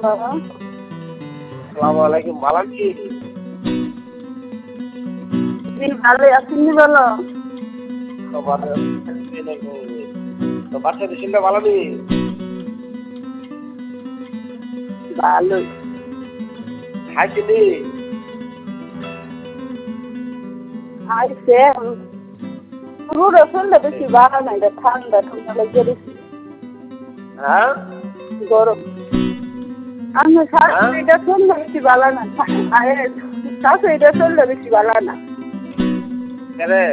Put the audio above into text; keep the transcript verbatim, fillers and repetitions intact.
আসসালামু আলাইকুম। ভালো আছি? জি ভালো আছেন নি বলো? তো বাচ্চা দিশিনটা ভালো নি? ভালো। খাইছি নি? আইসে পুরো শরীরটা বেশি ভালো নাই, ঠান্ডা ঠান্ডা লেগে গেছে। হ্যাঁ গরম আমার শাশুড়িটা শরীরটা বেশি ভালো না, শাশুড়িটা শরীরটা বেশি ভালো না। কেরে